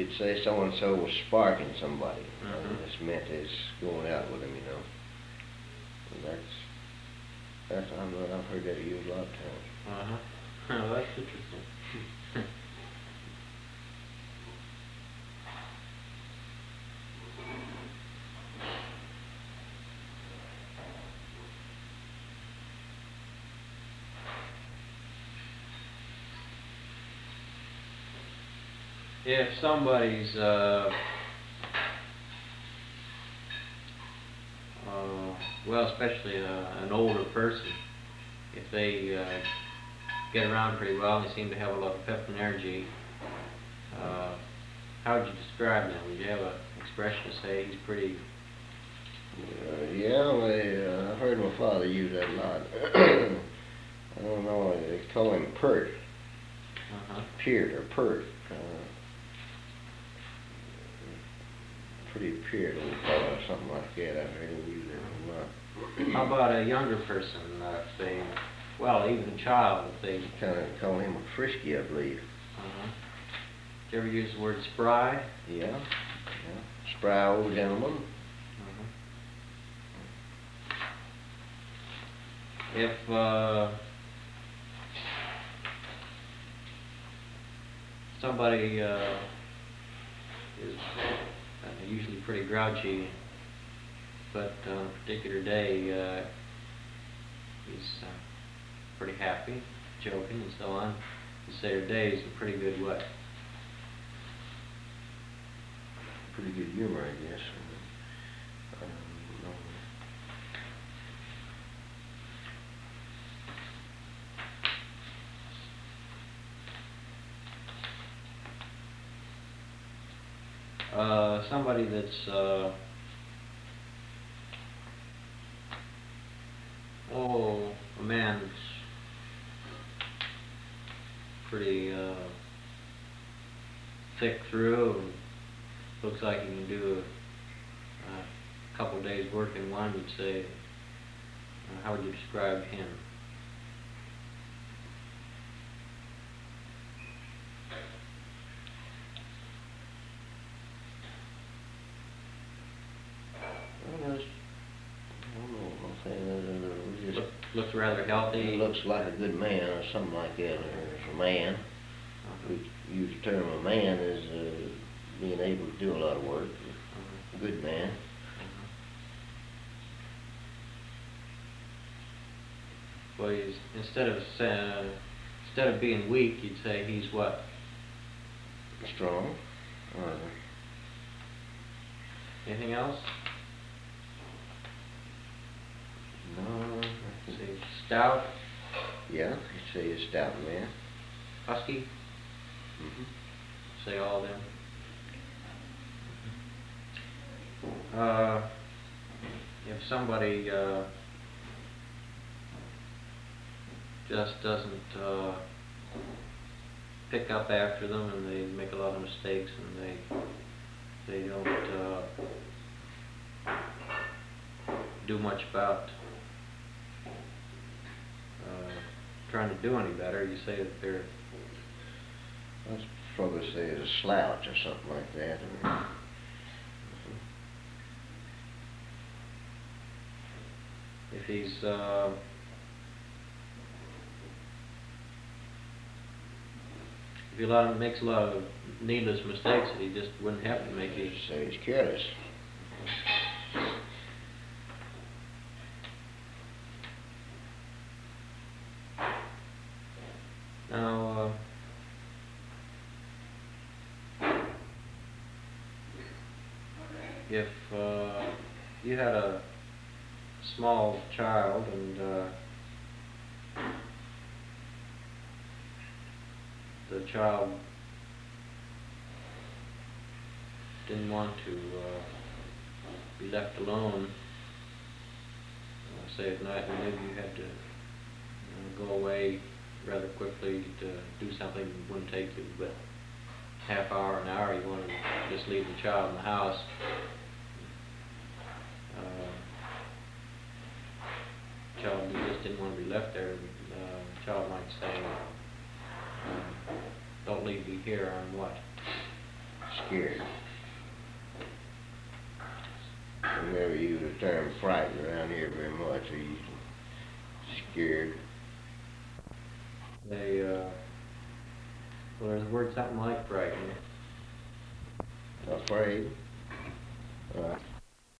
you'd say so-and-so was sparking somebody. Mm-hmm. This meant it's going out with him, you know. And I've heard that used a lot of times. Uh-huh. Oh, that's interesting. If somebody's well, especially an older person, if they get around pretty well and they seem to have a lot of pep and energy, how would you describe them? Would you have an expression to say he's pretty? Yeah, I've heard my father use that a lot. I don't know, they call him pert. Uh-huh. Peart or pert. Pretty peart old fellow or something like that. I've heard him use that a lot. How about a younger person? If they, well, even a child, if they kind of call him a frisky, I believe. Uh-huh. Did you ever use the word spry? Yeah. Spry old gentleman. Uh-huh. If somebody is usually pretty grouchy, but on a particular day he's pretty happy, joking and so on, you say their day is a pretty good what? Pretty good humor, I guess. Somebody that's a man that's pretty thick through and looks like he can do a couple days work in one, you'd say, how would you describe him? Looks rather healthy. He looks like a good man or something like that, or as a man. We use the term a man as being able to do a lot of work. A good man. Well, he's, instead of being weak, you'd say he's what? Strong. Anything else? No. Say stout. Yeah, you'd say a stout man. Husky. Mm-hmm. Say all of them. If somebody just doesn't pick up after them, and they make a lot of mistakes, and they don't do much about trying to do any better, you say that they're... I'd probably say it's a slouch or something like that. If he's if he makes a lot of needless mistakes that he just wouldn't have to make, he'd say he's careless. Now, if you had a small child and the child didn't want to be left alone, say at night, and maybe you had to go away rather quickly to do something that wouldn't take you but half hour, an hour, you wanted to just leave the child in the house. Child who just didn't want to be left there, the child might say, don't leave me here on what? scared. We never use the term frightened around here very much. We use scared. They, well, there's a word something like frightened. Afraid.